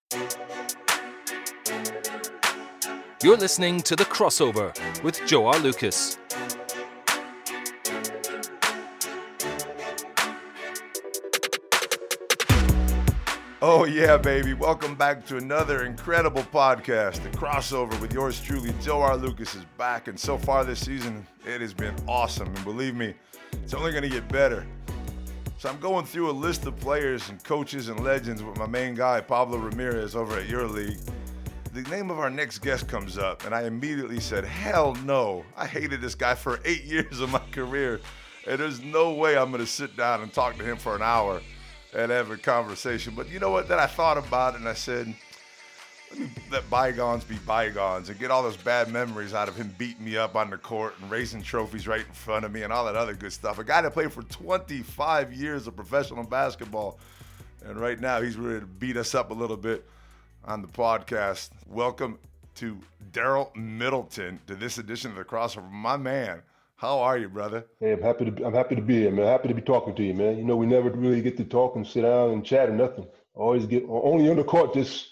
You're listening to The Crossover with Joe R. Lucas. Oh yeah, baby. Welcome back to another incredible podcast, The Crossover with yours truly. Joe R. Lucas is back, and so far this season, it has been awesome. And believe me, it's only going to get better. So I'm going through a list of players and coaches and legends with my main guy, Pablo Ramirez, over at EuroLeague. The name of our next guest comes up, and I immediately said, hell no. I hated this guy for 8 years of my career, and there's no way I'm going to sit down and talk to him for an hour and have a conversation. But you know what? Then I thought about it, and I said, let bygones be bygones and get all those bad memories out of him beating me up on the court and raising trophies right in front of me and all that other good stuff. A guy that played for 25 years of professional basketball, and right now he's ready to beat us up a little bit on the podcast. Welcome to Daryl Middleton to this edition of The Crossover. My man, how are you, brother? Hey, I'm happy to be here, man. Happy to be talking to you, man. You know, we never really get to talk and sit down and chat or nothing. Always get only on the court, just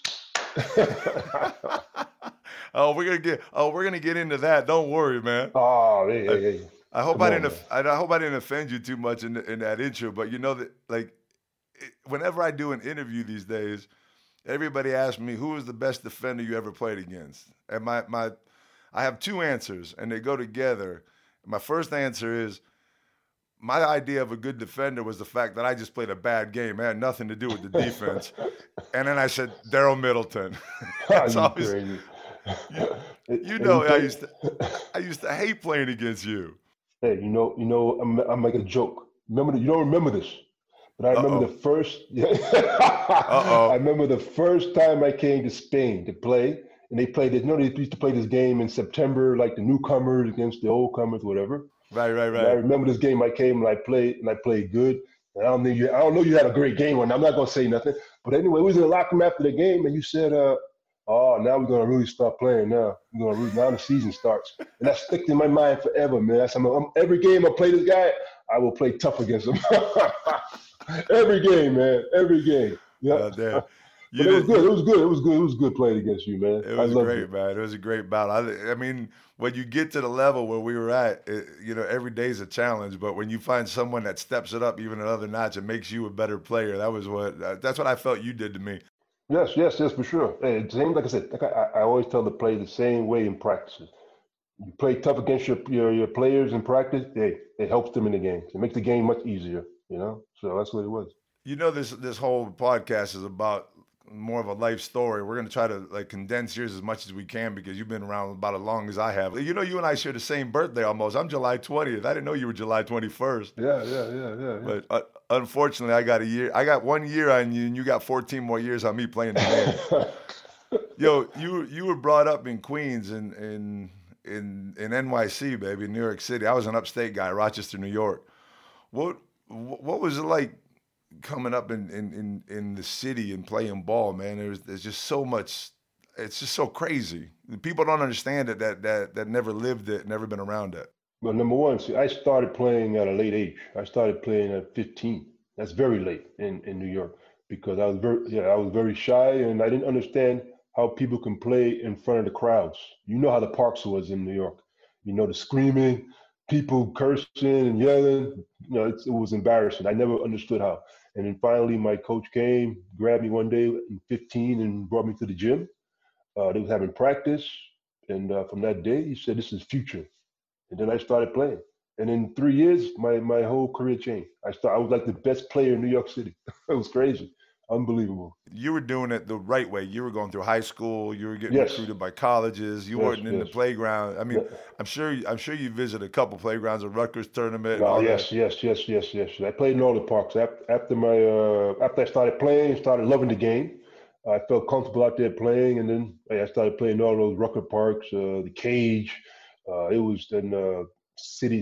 we're gonna get into that. Don't worry, man. Oh, hey. I hope I didn't offend you too much in that intro, but you know that whenever I do an interview these days, everybody asks me who is the best defender you ever played against, and I have two answers, and they go together. My first answer is my idea of a good defender was the fact that I just played a bad game. It had nothing to do with the defense. And then I said, Daryl Middleton. That's always, crazy. I used to hate playing against you. Hey, I'm like a joke. You don't remember this, but I remember the first. I remember the first time I came to Spain to play, and they played this. They used to play this game in September, like the newcomers against the old comers, whatever. Right. And I remember this game. I came and I played good. And I don't know you had a great game, and I'm not gonna say nothing. But anyway, we was in the locker room after the game, and you said, now we're gonna really start playing. Now the season starts, and that stuck in my mind forever, man. Every game I play this guy, I will play tough against him. Every game, man. Every game. Yeah. Damn. But it was good. It was good playing against you, man. It was great, man. It was a great battle. I mean, when you get to the level where we were at, every day's a challenge. But when you find someone that steps it up even another notch and makes you a better player, that's what I felt you did to me. Yes, for sure. Hey, same like I said. I always tell the players the same way in practices. You play tough against your players in practice. It helps them in the game. It makes the game much easier. So that's what it was. This whole podcast is about more of a life story. We're going to try to condense yours as much as we can because you've been around about as long as I have. You and I share the same birthday almost. I'm July 20th. I didn't know you were July 21st. Yeah. But unfortunately, I got 1 year on you, and you got 14 more years on me playing the game. Yo, you were brought up in Queens in NYC, baby, New York City. I was an upstate guy, Rochester, New York. What was it like coming up in the city and playing ball, man? There's just so much. It's just so crazy. People don't understand it that never lived it, never been around it. Well, number one, I started playing at a late age. I started playing at 15. That's very late in New York because I was very shy and I didn't understand how people can play in front of the crowds. You know how the parks was in New York. The screaming, people cursing and yelling. It was embarrassing. I never understood how. And then finally, my coach came, grabbed me one day in 15 and brought me to the gym. They was having practice. And from that day, he said, this is future. And then I started playing. And in 3 years, my whole career changed. I was like the best player in New York City. It was crazy. Unbelievable. You were doing it the right way. You were going through high school. You were getting recruited by colleges. You weren't in the playground. I mean, I'm sure you visited a couple playgrounds, a Rutgers tournament. Yes. I played in all the parks. After I started playing, started loving the game. I felt comfortable out there playing, and then I started playing all those Rutgers parks, the Cage. It was then City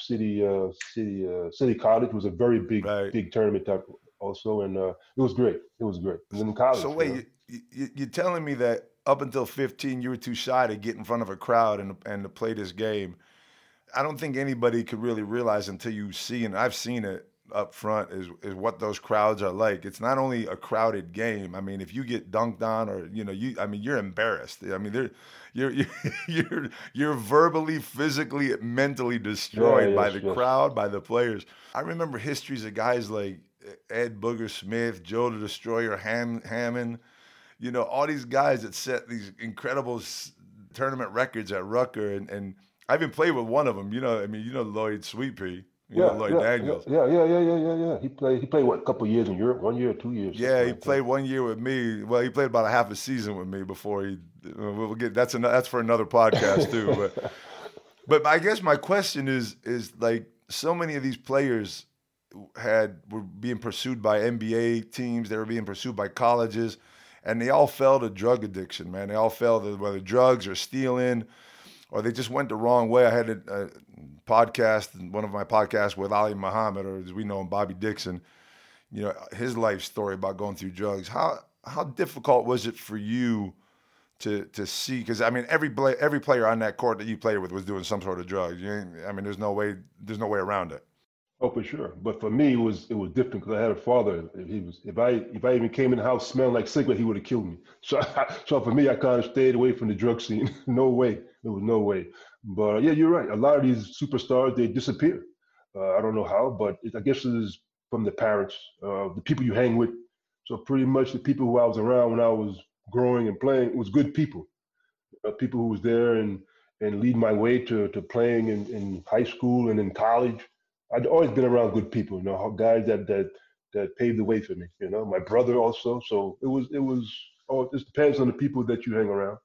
College was a very big tournament type also, and it was great. And then in college. So wait, you're telling me that up until 15, you were too shy to get in front of a crowd and to play this game? I don't think anybody could really realize until you see, and I've seen it, up front is what those crowds are like. It's not only a crowded game. I mean, if you get dunked on, or you're embarrassed. I mean, you're verbally, physically, mentally destroyed by the crowd, by the players. I remember histories of guys like Ed Booger Smith, Joe the Destroyer Hammond. All these guys that set these incredible tournament records at Rucker, and I even played with one of them. Lloyd Sweet Pea. Lloyd Daniels. Yeah. He played what, a couple of years in Europe, 1 year or 2 years. Yeah, he played 1 year with me. Well, he played about a half a season with me before he. We'll get that's for another podcast too. But I guess my question is like, so many of these players were being pursued by NBA teams. They were being pursued by colleges, and they all fell to drug addiction. Man, they all fell to whether drugs or stealing, or they just went the wrong way. I had a podcast, one of my podcasts with Ali Muhammad, or as we know him, Bobby Dixon. His life story about going through drugs. How difficult was it for you to see? Because I mean, every player on that court that you played with was doing some sort of drugs. There's no way around it. Oh, for sure. But for me, it was different because I had a father. If I even came in the house smelling like cigarette, he would have killed me. So for me, I kind of stayed away from the drug scene. No way. There was no way. But yeah, you're right. A lot of these superstars, they disappear. I don't know how, but I guess it is from the parents, the people you hang with. So pretty much the people who I was around when I was growing and playing, it was good people. People who was there and lead my way to playing in high school and in college. I'd always been around good people, guys that paved the way for me. My brother also. So it just depends on the people that you hang around.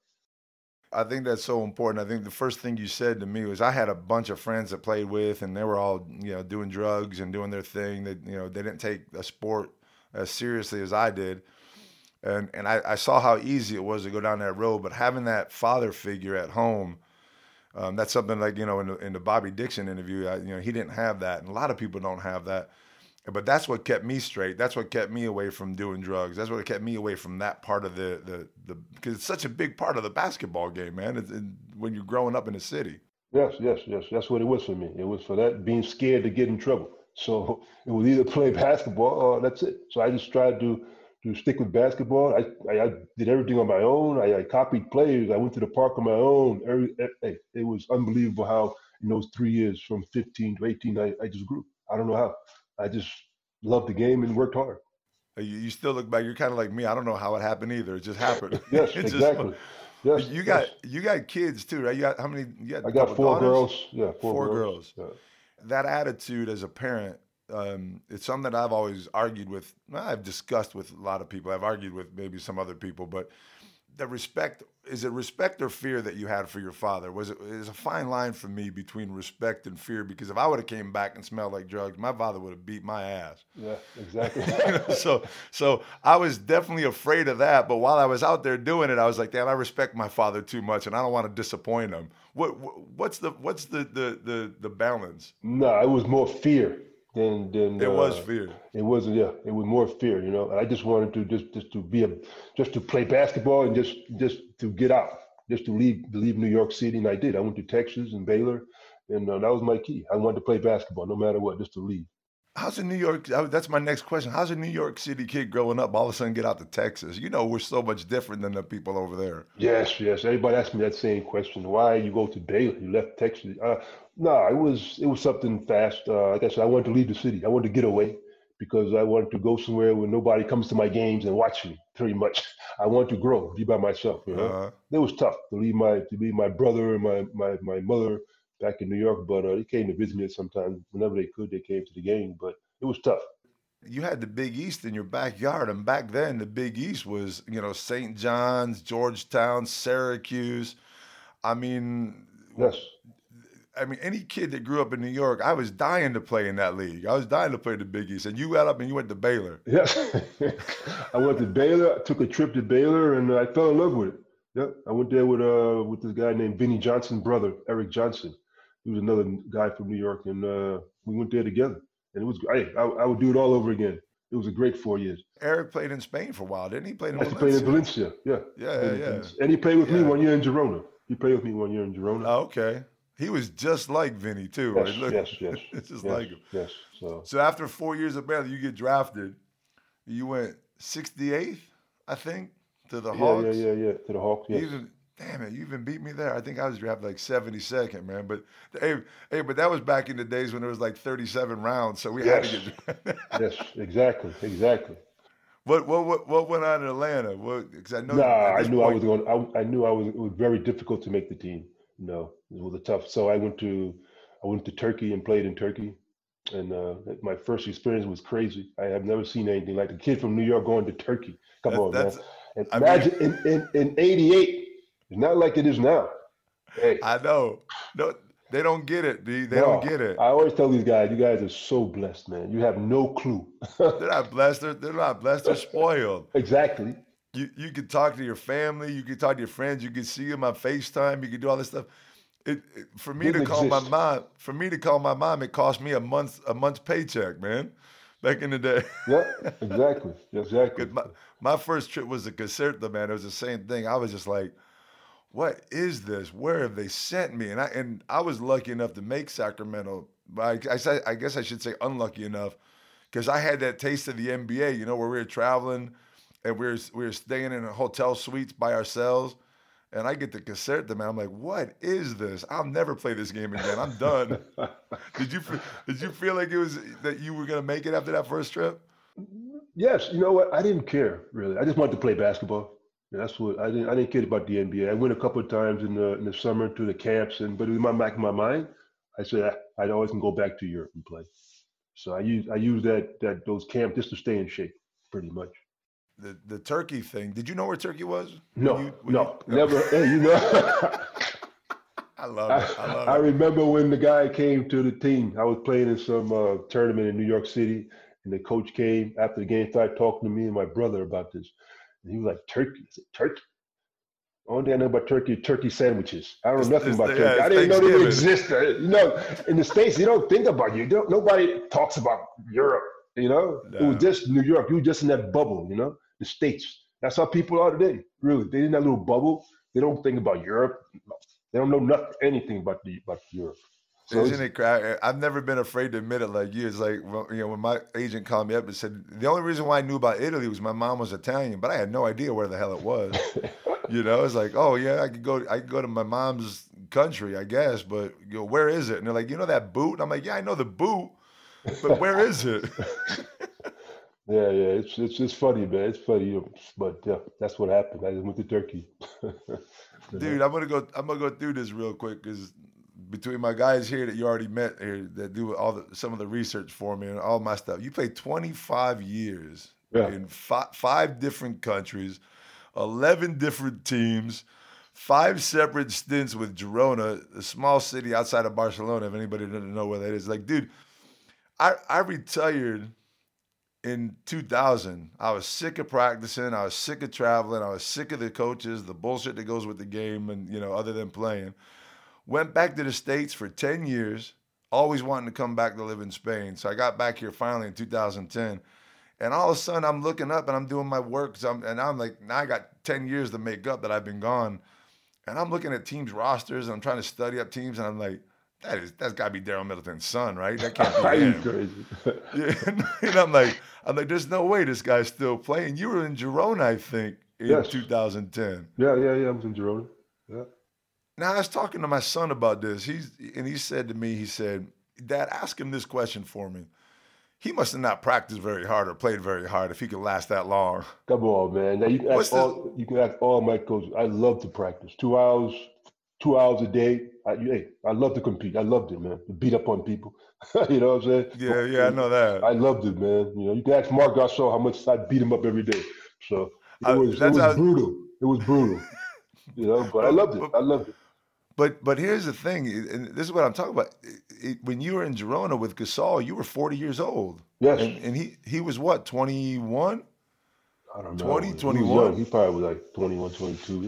I think that's so important. I think the first thing you said to me was, I had a bunch of friends that played with, and they were all, doing drugs and doing their thing. That, they didn't take a sport as seriously as I did. And I saw how easy it was to go down that road. But having that father figure at home, that's something like, in the Bobby Dixon interview, he didn't have that. And a lot of people don't have that. But that's what kept me straight. That's what kept me away from doing drugs. That's what kept me away from that part of the because it's such a big part of the basketball game, man. When you're growing up in the city. Yes. That's what it was for me. It was for that, being scared to get in trouble. So it was either play basketball or that's it. So I just tried to stick with basketball. I did everything on my own. I copied players. I went to the park on my own. It was unbelievable how in those 3 years from 15 to 18, I just grew. I don't know how. I just loved the game and worked hard. You still look back. You're kind of like me. I don't know how it happened either. It just happened. Yes, exactly. Yes. You got kids too, right? You got how many? I got 4 girls. Yeah, four girls. Yeah. That attitude as a parent, it's something that I've always argued with. I've discussed with a lot of people. I've argued with maybe some other people, but the respect, is it respect or fear that you had for your father? It was a fine line for me between respect and fear, because if I would have came back and smelled like drugs, my father would have beat my ass. Yeah, exactly. So I was definitely afraid of that. But while I was out there doing it, I was like, damn, I respect my father too much, and I don't want to disappoint him. What's the balance? No, it was more fear than it was fear. It wasn't. Yeah, it was more fear. I just wanted to just to play basketball and just to get out, just to leave New York City, and I did. I went to Texas and Baylor, and that was my key. I wanted to play basketball no matter what, just to leave. How's a New York? That's my next question. How's a New York City kid growing up all of a sudden get out to Texas? We're so much different than the people over there. Yes. Everybody asks me that same question. Why you go to Baylor? You left Texas? No, it was something fast. Like I said, I wanted to leave the city. I wanted to get away because I wanted to go somewhere where nobody comes to my games and watch me. Pretty much, I wanted to grow, be by myself. It was tough to leave my brother and my mother back in New York, but they came to visit me sometimes. Whenever they could, they came to the game, but it was tough. You had the Big East in your backyard, and back then the Big East was, St. John's, Georgetown, Syracuse. Yes. Any kid that grew up in New York, I was dying to play in that league. I was dying to play the Big East, and you got up and you went to Baylor. Yes. I went to Baylor. I took a trip to Baylor, and I fell in love with it. Yep. I went there with this guy named Vinnie Johnson, brother, Eric Johnson. He was another guy from New York, and we went there together. And it was great. I would do it all over again. It was a great 4 years. Eric played in Spain for a while, didn't he? He played in Valencia, yeah. Yeah. And he played with me 1 year in Girona. Oh, okay. He was just like Vinny too, Yes, right? Look, yes. it's just Yes, like him. yes. So So after 4 years of Baylor, you get drafted. You went 68th, I think, to the Hawks. yeah. To the Hawks, yes. Damn it, you even beat me there. I think I was drafted like 72nd, man. But hey, but that was back in the days when there was like 37 rounds, so we had to get drafted. Yes, exactly. What went on in Atlanta? Because I know Nah, at this point, I knew it was very difficult to make the team. No, it was a tough. So I went to Turkey and played in Turkey, and my first experience was crazy. I have never seen anything like the kid from New York going to Turkey. Come on, man. And imagine in '88, it's not like it is now. Hey, I know. No, they don't get it, D. They don't get it. I always tell these guys, you guys are so blessed, man. You have no clue. They're not blessed. They're not blessed. They're spoiled. Exactly. You can talk to your family. You can talk to your friends. You can see them on FaceTime. You can do all this stuff. For me to call my mom, it cost me a month's paycheck, man. Back in the day. Yeah, exactly. My first trip was a Caserta, man. It was the same thing. I was just like, what is this? Where have they sent me? And I was lucky enough to make Sacramento. But I guess I should say unlucky enough, because I had that taste of the NBA, you know, where we were traveling and we were staying in hotel suites by ourselves. And I get to Caserta, man. I'm like, what is this? I'll never play this game again. I'm done. Did you feel like it was that you were gonna make it after that first trip? Yes. You know what? I didn't care really. I just wanted to play basketball. That's what I didn't care about the NBA. I went a couple of times in the summer to the camps, but in my back of my mind, I said I always can go back to Europe and play. So I used those camps just to stay in shape, pretty much. The Turkey thing. Did you know where Turkey was? No, never. Hey, you know. I love it. I remember when the guy came to the team. I was playing in some tournament in New York City, and the coach came after the game, started talking to me and my brother about this. And he was like, Turkey? I said, Turkey? Only thing I know about Turkey is turkey sandwiches. I don't know nothing about Turkey. I didn't know they would exist. You know, in the States, you don't think about you. Nobody talks about Europe, you know? No. It was just New York. You were just in that bubble, you know? The States. That's how people are today, really. They're in that little bubble. They don't think about Europe. They don't know anything about Europe. So isn't it crazy? I've never been afraid to admit it like you. It's like, you know, when my agent called me up and said, the only reason why I knew about Italy was my mom was Italian, but I had no idea where the hell it was. You know, it's like, oh yeah, I could go to my mom's country, I guess, but you know, where is it? And they're like, you know that boot? And I'm like, yeah, I know the boot, but where is it? Yeah, it's funny, man. It's funny, but that's what happened. I just went to Turkey. Dude, I'm gonna go through this real quick because between my guys here that you already met here that do some of the research for me and all my stuff, you played 25 years in five different countries, 11 different teams, 5 separate stints with Girona, a small city outside of Barcelona. If anybody doesn't know where that is, like, dude, I retired in 2000. I was sick of practicing. I was sick of traveling. I was sick of the coaches, the bullshit that goes with the game, and you know, other than playing. Went back to the States for 10 years, always wanting to come back to live in Spain. So I got back here finally in 2010. And all of a sudden, I'm looking up and I'm doing my work. And I'm like, now I got 10 years to make up that I've been gone. And I'm looking at teams' rosters and I'm trying to study up teams. And I'm like, that's got to be Daryl Middleton's son, right? That can't be him. Crazy. Yeah, and I'm like, there's no way this guy's still playing. You were in Girona, I think, in 2010. Yeah, I was in Girona. Yeah. Now, I was talking to my son about this. He said to me, Dad, ask him this question for me. He must have not practiced very hard or played very hard if he could last that long. Come on, man. Now you can ask all my coaches. I love to practice. 2 hours a day. I love to compete. I loved it, man. To beat up on people. You know what I'm saying? Yeah, I know that. I loved it, man. You know, you can ask Marc Gasol how much I beat him up every day. So it was brutal. It was brutal. You know, but I loved it. But here's the thing, and this is what I'm talking about. When you were in Girona with Gasol, you were 40 years old. Yes. And he was what, 21? I don't know. 20, 21? He probably was like 21, 22,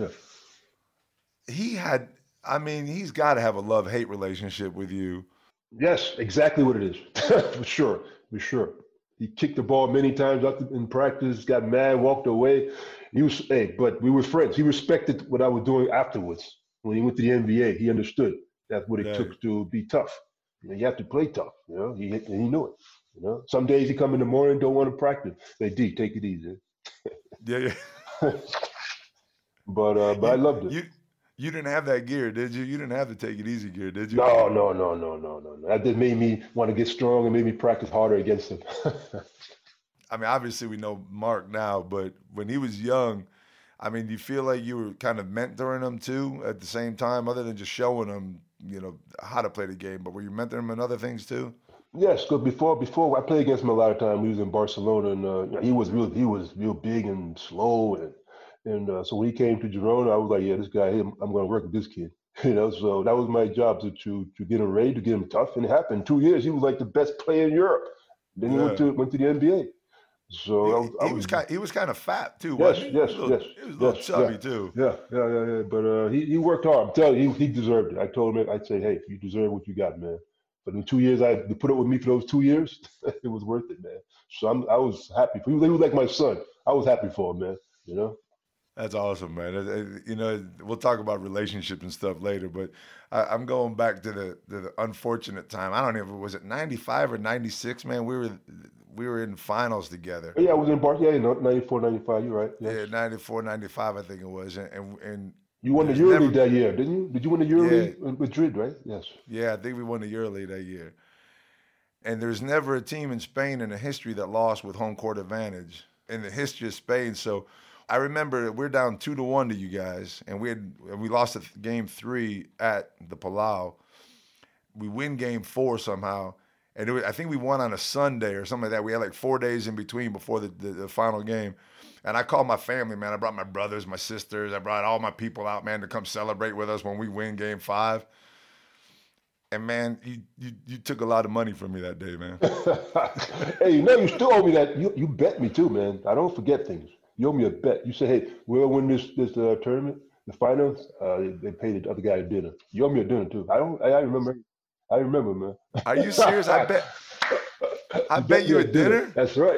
yeah. He's got to have a love-hate relationship with you. Yes, exactly what it is. For sure. He kicked the ball many times in practice, got mad, walked away. But we were friends. He respected what I was doing afterwards. When he went to the NBA, he understood. That's what it Right. took to be tough. You have to play tough. He knew it. Some days he come in the morning, don't want to practice. Say, D, take it easy. Yeah. But I You loved it. you didn't have that gear, did you? You didn't have the take it easy gear, did you? No. That just made me want to get strong and made me practice harder against him. I mean, obviously we know Mark now, but when he was young, I mean, do you feel like you were kind of mentoring him too at the same time, other than just showing him, how to play the game, but were you mentoring him in other things too? Yes, because before I played against him a lot of time. He was in Barcelona, and he was real big and slow, and so when he came to Girona, I was like, yeah, this guy, I'm going to work with this kid. So that was my job to get him ready, to get him tough, and it happened. 2 years, he was like the best player in Europe. Then he Yeah. went to the NBA. So He was kind of fat too, yes, wasn't he? yes, He was yes, a little yes, chubby yeah, too. yeah. But he worked hard. I'm telling you, he deserved it. I told him, I'd say, hey, you deserve what you got, man. But in 2 years, to put up with me for those 2 years, it was worth it, man. So I was happy for him. He was like my son. I was happy for him, man. That's awesome, man. We'll talk about relationships and stuff later, but I'm going back to the unfortunate time. I don't even, was it 95 or 96, man? We were in finals together. Yeah, I was in Barcelona. Yeah, 94, 95. You're right. Yes. Yeah, 94, 95, I think it was. And You won the there's never, EuroLeague that year, didn't you? Did you win the EuroLeague with Madrid, right? Yes. yeah, I think we won the EuroLeague that year. And there's never a team in Spain in the history that lost with home court advantage in the history of Spain. So I remember we're down 2-1 to you guys, and we lost game 3 at the Palau. We win game 4 somehow, and I think we won on a Sunday or something like that. We had like 4 days in between before the final game. And I called my family, man. I brought my brothers, my sisters. I brought all my people out, man, to come celebrate with us when we win game 5. And man, you took a lot of money from me that day, man. Hey, you still owe me that. You bet me too, man. I don't forget things. You owe me a bet. You said, hey, we'll win this tournament, the finals. They paid the other guy a dinner. You owe me a dinner too. I remember. I remember, man. Are you serious? I bet you a dinner? That's right.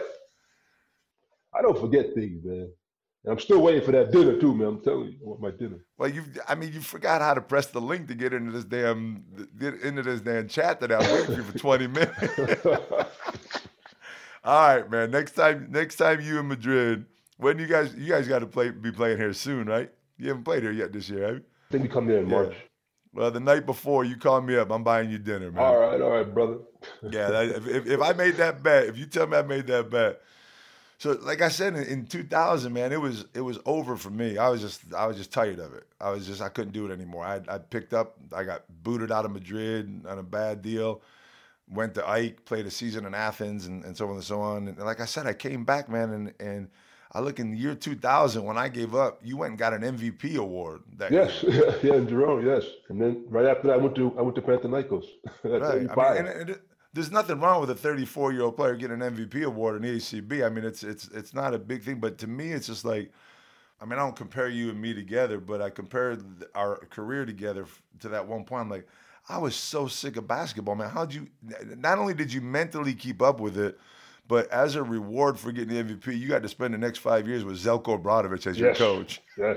I don't forget things, man. And I'm still waiting for that dinner too, man. I'm telling you, I want my dinner. Well, you forgot how to press the link to get into this damn chat that I was waiting for you for 20 minutes. All right, man. Next time you in Madrid, when you guys got to be playing here soon, right? You haven't played here yet this year, have you? I think we come there in March. Well, the night before, you call me up. I'm buying you dinner, man. All right, brother. Yeah, if I made that bet, if you tell me I made that bet. So, like I said, in 2000, man, it was over for me. I was just tired of it. I couldn't do it anymore. I got booted out of Madrid on a bad deal. Went to Ike, played a season in Athens, and so on and so on. And like I said, I came back, man, and I look in the year 2000 when I gave up. You went and got an MVP award that year. Yeah, in Girona, yes. And then right after that, I went to Panathinaikos. Right. I mean, and there's nothing wrong with a 34-year-old player getting an MVP award in the ACB. I mean, it's not a big thing, but to me, it's just like, I mean, I don't compare you and me together, but I compare our career together to that one point. I'm like, I was so sick of basketball, man. Not only did you mentally keep up with it, but as a reward for getting the MVP, you got to spend the next 5 years with Zeljko Obradović as your coach. Yes.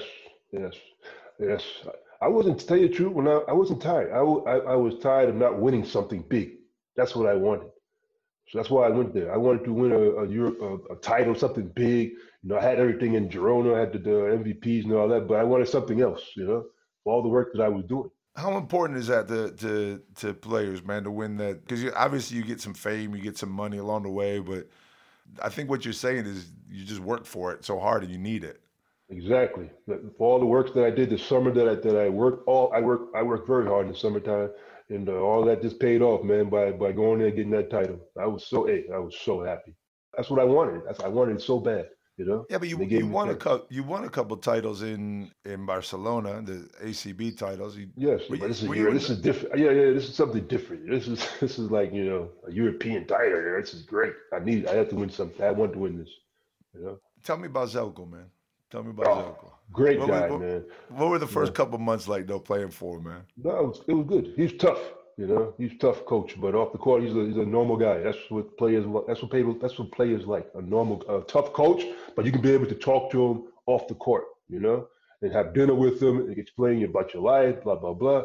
I wasn't, to tell you the truth, I wasn't tired. I was tired of not winning something big. That's what I wanted. So that's why I went there. I wanted to win a title, something big. I had everything in Girona. I had the MVPs and all that, but I wanted something else, for all the work that I was doing. How important is that to players, man, to win that? Because obviously you get some fame, you get some money along the way, but I think what you're saying is you just work for it so hard and you need it. Exactly. For all the work that I did this summer that I worked, I worked very hard in the summertime, and all that just paid off, man, by going there and getting that title. I was so happy. That's what I wanted. I wanted it so bad. Yeah, but you won a couple titles in Barcelona, the ACB titles. Yes, but this is different. Yeah, this is something different. This is like a European title. This is great. I have to win something. I want to win this. Tell me about Zeljko, man. Tell me about Zeljko. Great guy, man. What were the first couple months like though playing for, man? No, it was good. He's tough. He's a tough coach, but off the court, he's a normal guy. That's what players like. A normal, tough coach, but you can be able to talk to him off the court, and have dinner with him and explain about your life, blah blah blah.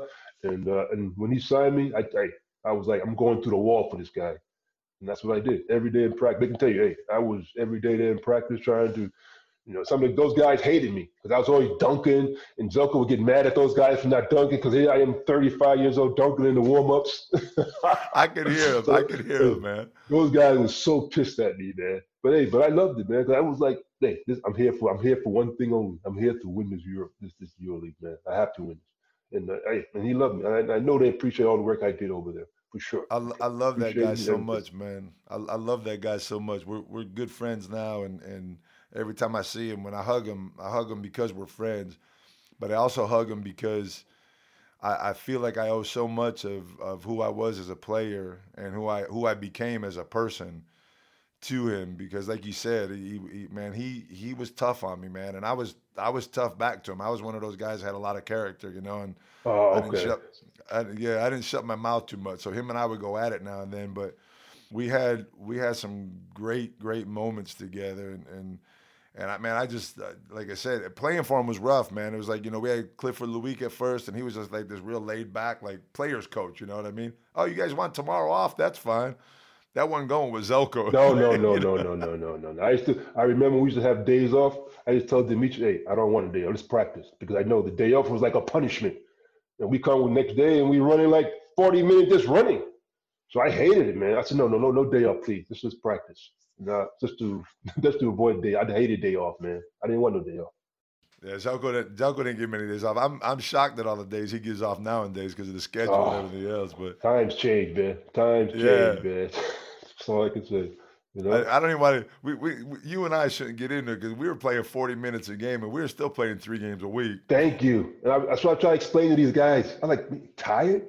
And when he signed me, I was like, I'm going through the wall for this guy. And that's what I did every day in practice. They can tell you, hey, I was every day there in practice trying to, some of those guys hated me because I was always dunking, and Zelko would get mad at those guys for not dunking because here I am 35 years old dunking in the warm-ups. I could hear him. I could hear him, man. Those guys were so pissed at me, man. But I loved it, man. Because I was like, hey, I'm here for one thing only. I'm here to win this EuroLeague, man. I have to win this. And he loved me. I know they appreciate all the work I did over there. For sure. I love that guy so much, man. I love that guy so much. We're good friends now, and every time I see him, when I hug him because we're friends, but I also hug him because I feel like I owe so much of who I was as a player and who I became as a person to him. Because like you said, he was tough on me, man, and I was tough back to him. I was one of those guys that had a lot of character, and oh, okay. I didn't shut my mouth too much. So him and I would go at it now and then, but we had some great moments together, and I just like I said, playing for him was rough, man. It was like, we had Clifford Luick at first, and he was just like this real laid back, like players coach, you know what I mean? Oh, you guys want tomorrow off? That's fine. That wasn't going with Zelko. No. I remember we used to have days off. I just told Dimitri, hey, I don't want a day off. Let's practice, because I know the day off was like a punishment. And we come the next day and we running like 40 minutes just running. So I hated it, man. I said, no day off, please. Let's just practice. Just to avoid day. I hated day off, man. I didn't want no day off. Yeah, Zelko didn't give many days off. I'm shocked at all the days he gives off nowadays because of the schedule and everything else. But times change, man. Times change, man. That's all I can say. I don't even want to. You and I shouldn't get in there because we were playing 40 minutes a game, and we were still playing 3 games a week. Thank you. And that's what I try to explain to these guys. I'm like, tired?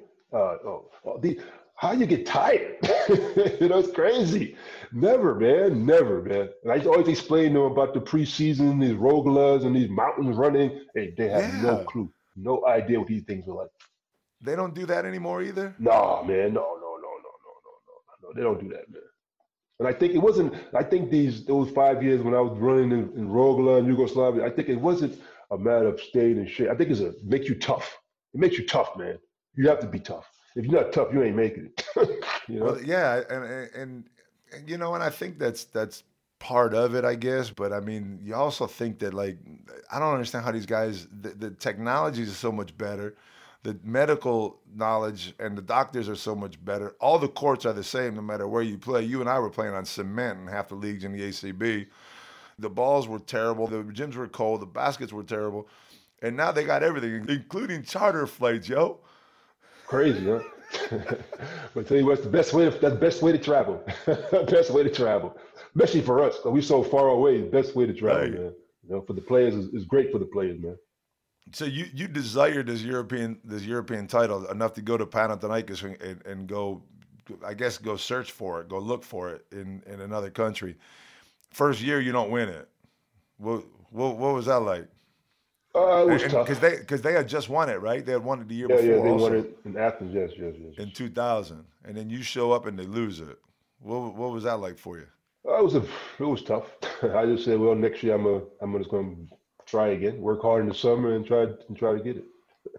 How you get tired? It's crazy. Never, man. And I always explain to them about the preseason, these Rogulas and these mountains running. Hey, they have no clue, no idea what these things are like. They don't do that anymore either? No, man. No. They don't do that, man. And I think it wasn't. I think those 5 years when I was running in Rogla and Yugoslavia, I think it wasn't a matter of staying in shape. I think it makes you tough. It makes you tough, man. You have to be tough. If you're not tough, you ain't making it. Well, yeah, and I think that's part of it, I guess. But I mean, you also think that, like, I don't understand how these guys. The technology is so much better. The medical knowledge and the doctors are so much better. All the courts are the same no matter where you play. You and I were playing on cement in half the leagues in the ACB. The balls were terrible. The gyms were cold. The baskets were terrible. And now they got everything, including charter flights, yo. Crazy, huh? But tell you what, that's the best way to travel. Best way to travel. Especially for us, because we're so far away. The best way to travel, man. For the players, is great for the players, man. So you desired this European title enough to go to Panathinaikos and go, I guess, go search for it, go look for it in another country. First year you don't win it. What was that like? It was tough because they had just won it, right? They had won it the year before. Yeah, they also, won it in Athens. Yes. In 2000, and then you show up and they lose it. What was that like for you? It was tough. I just said, well, next year I'm just going to try again, work hard in the summer, and try to get it.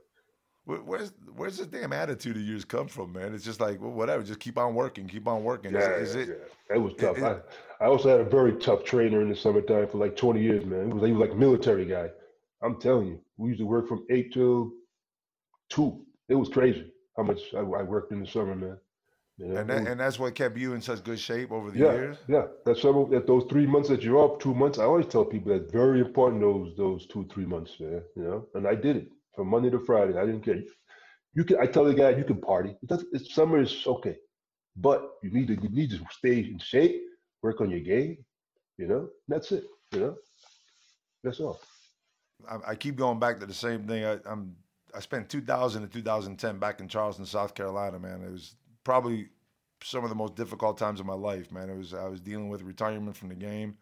Where's this damn attitude of yours come from, man? It's just like, well, whatever, just keep on working. Yeah, it was tough. I also had a very tough trainer in the summertime for like 20 years, man. He was like a military guy. I'm telling you, we used to work from 8 till 2. It was crazy how much I worked in the summer, man. And that's what kept you in such good shape over the years? Yeah. That those 3 months that you're off, 2 months, I always tell people that's very important, those 2-3 months, man. And I did it from Monday to Friday. I didn't care. I tell the guy, you can party. Summer is okay, but you need to stay in shape, work on your game. That's it. That's all. I keep going back to the same thing. I spent 2000 to 2010 back in Charleston, South Carolina, man. It was probably some of the most difficult times of my life, man. I was dealing with retirement from the game,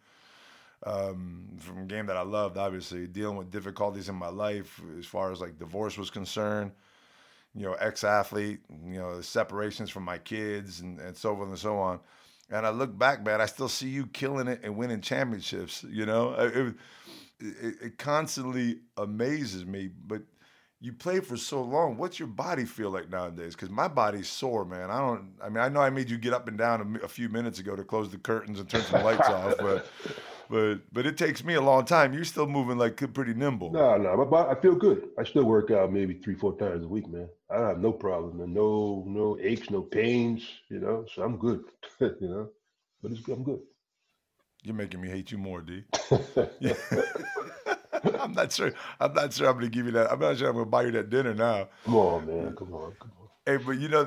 from a game that I loved, obviously, dealing with difficulties in my life as far as like divorce was concerned, ex-athlete, separations from my kids and so forth and so on. And I look back, man, I still see you killing it and winning championships, It constantly amazes me, but You played for so long. What's your body feel like nowadays? Because my body's sore, man. I know I made you get up and down a few minutes ago to close the curtains and turn some lights off, but it takes me a long time. You're still moving like pretty nimble. No, my body, I feel good. I still work out maybe 3, 4 times a week, man. I have no problem and no aches, no pains, so I'm good, but I'm good. You're making me hate you more, D. I'm not sure I'm going to give you that. I'm not sure I'm going to buy you that dinner now. Come on, man. Come on. Hey, but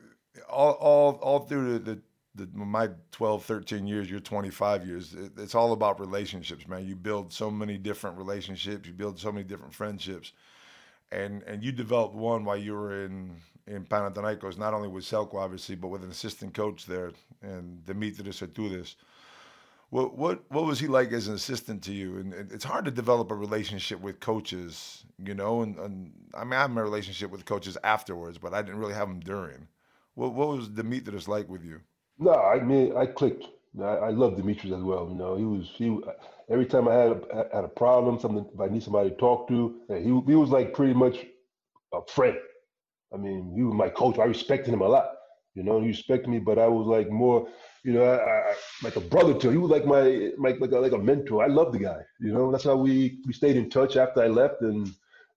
all through my 12, 13 years, you're 25 years, it's all about relationships, man. You build so many different relationships. You build so many different friendships. And you developed one while you were in Panathinaikos, not only with Selko, obviously, but with an assistant coach there, and Dimitris Arturis. What was he like as an assistant to you? And it's hard to develop a relationship with coaches, and I mean, I have a relationship with coaches afterwards, but I didn't really have them during. What was Dimitris like with you? No, I mean, I clicked. I love Dimitris as well. He every time I had a problem, something, if I need somebody to talk to, he was like pretty much a friend. I mean, he was my coach. I respected him a lot. He respected me, but I was like more, I like a brother to him. He was like like a mentor. I love the guy. That's how we stayed in touch after I left and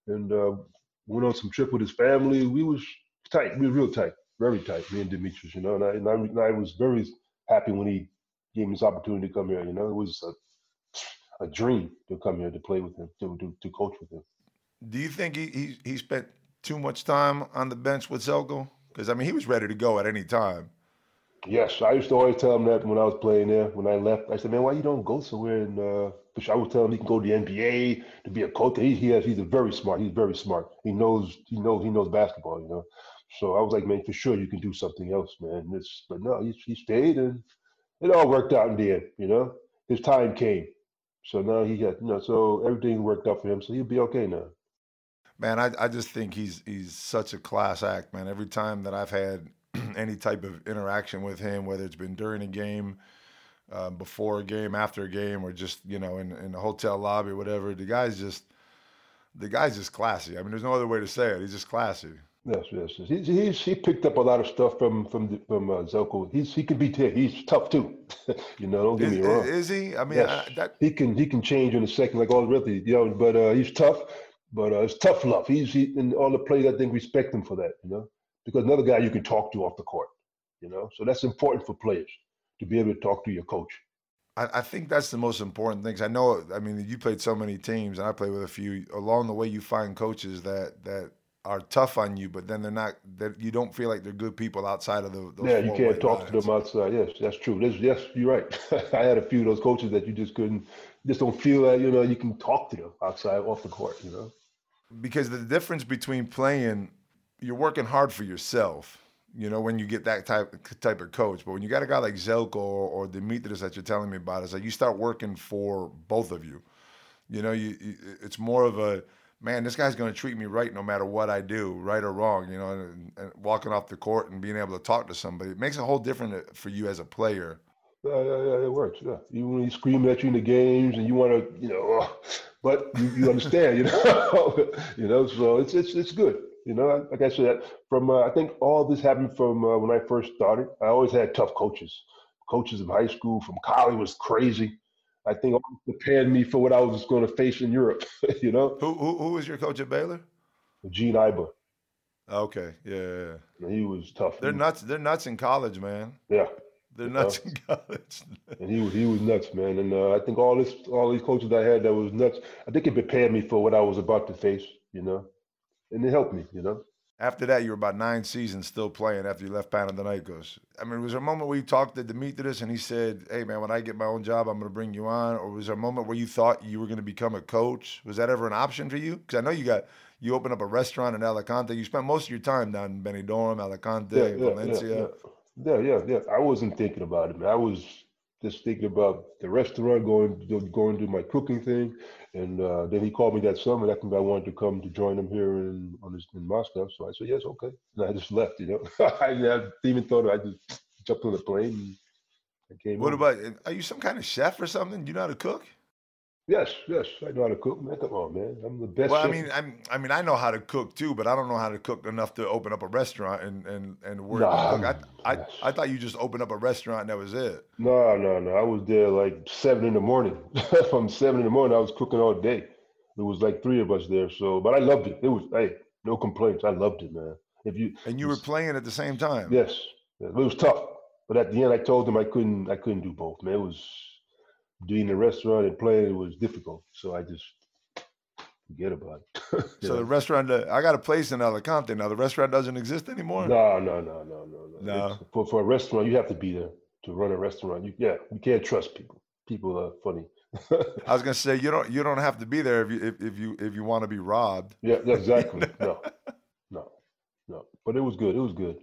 went on some trip with his family. We was tight. We were real tight, very tight. Me and Dimitris. And I was very happy when he gave me this opportunity to come here. It was a dream to come here to play with him, to coach with him. Do you think he spent too much time on the bench with Zelko? Because, I mean, he was ready to go at any time. Yes, I used to always tell him that when I was playing there. When I left, I said, man, why you don't go somewhere? And I would tell him he can go to the NBA to be a coach. He's very smart. He's very smart. He knows basketball, So I was like, man, for sure you can do something else, man. But no, he stayed, and it all worked out in the end, His time came. So now he got, so everything worked out for him. So he'll be okay now. Man, I just think he's such a class act, man. Every time that I've had any type of interaction with him, whether it's been during a game, before a game, after a game, or just in the hotel lobby or whatever, the guy's just classy. I mean, there's no other way to say it. He's just classy. Yes. He picked up a lot of stuff from Zelko. He can be he's tough too. Don't get me wrong. Is he? I mean, yes. He can change in a second like all really, but he's tough. But it's tough love. And all the players, I think, respect him for that, because another guy you can talk to off the court, So that's important for players to be able to talk to your coach. I think that's the most important thing. I know, I mean, you played so many teams, and I played with a few. Along the way, you find coaches that are tough on you, but then they're not. That you don't feel like they're good people outside of those. Yeah, you can't talk to them outside. Yes, that's true. Yes, you're right. I had a few of those coaches that you just don't feel like you can talk to them outside off the court. Because the difference between playing, you're working hard for yourself, when you get that type of coach. But when you got a guy like Zelko or Dimitris that you're telling me about, it's like you start working for both of you. It's more of a, man, this guy's going to treat me right no matter what I do, right or wrong, and walking off the court and being able to talk to somebody. It makes a whole difference for you as a player. Yeah, it works. Yeah, even when he's screaming at you in the games and you want to, but you understand, So it's good, Like I said, from I think all this happened from when I first started. I always had tough coaches. Coaches in high school, from college was crazy. I think prepared me for what I was going to face in Europe. Who was your coach at Baylor? Gene Iber. Okay, yeah. He was tough. They're nuts. They're nuts in college, man. Yeah. They're nuts in college. And he was nuts, man. And I think all these coaches I had that was nuts, I think it prepared me for what I was about to face, and it helped me, After that, you were about 9 seasons still playing after you left Panathinaikos. I mean, was there a moment where you talked to Dimitris and he said, hey, man, when I get my own job, I'm going to bring you on? Or was there a moment where you thought you were going to become a coach? Was that ever an option for you? Because I know you opened up a restaurant in Alicante. You spent most of your time down in Benidorm, Alicante, Valencia. Yeah. I wasn't thinking about it, man. I was just thinking about the restaurant, going to do my cooking thing. And then he called me that summer. I think I wanted to come to join him here in Moscow. So I said, yes, okay. And I just left, I didn't even thought I just jumped on the plane and I came What about, are you some kind of chef or something? Do you know how to cook? Yes, yes, I know how to cook, man. Come on, man. I'm the best Well, chef. I mean, I know how to cook too, but I don't know how to cook enough to open up a restaurant and worry about Nah, cooking. yes. I thought you just opened up a restaurant and that was it. No, no, no. I was there like 7 in the morning. From 7 in the morning, I was cooking all day. There was like three of us there. So, but I loved it. It was, hey, no complaints. I loved it, man. If you, And you were it's, playing at the same time. yes, yes, it was tough. But at the end, I told them I couldn't do both, man. It was doing the restaurant and playing. It was difficult. So I just forget about it. You So the know. restaurant, I got a place in Alicante now. The restaurant doesn't exist anymore. No, no, no, no, no, no. It's No. for a restaurant. You have to be there to run a restaurant. You can't trust people. People are funny. I was gonna say you don't have to be there if you want to be robbed. Yeah, exactly. No, no, no. But it was good. It was good